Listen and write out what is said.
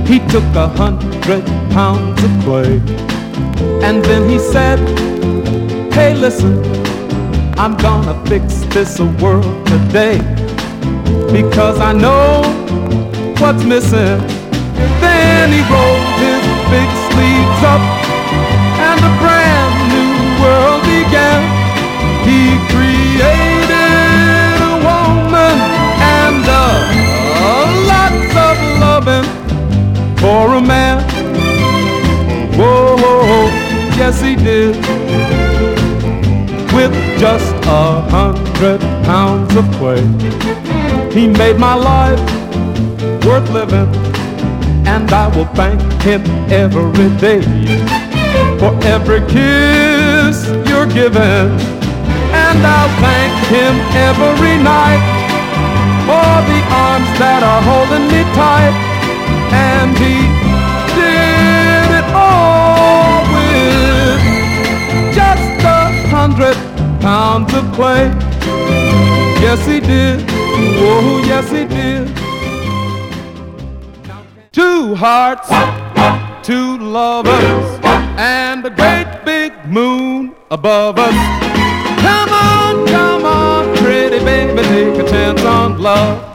He took 100 pounds of clay, and then he said, hey, listen, I'm gonna fix this world today, because I know what's missing. Then he rolled his big sleeves up, and a brand new world began. He created a woman and lots of loving for a man. Whoa, yes he did. With just 100 pounds of clay, he made my life worth living, and I will thank him every day for every kiss you're giving, and I'll thank him every night for the arms that are holding me tight. And he did it all with just 100 pounds of clay. Yes he did, oh yes he did. Two hearts, two lovers, and a great big moon above us. Come on, pretty baby, take a chance on love.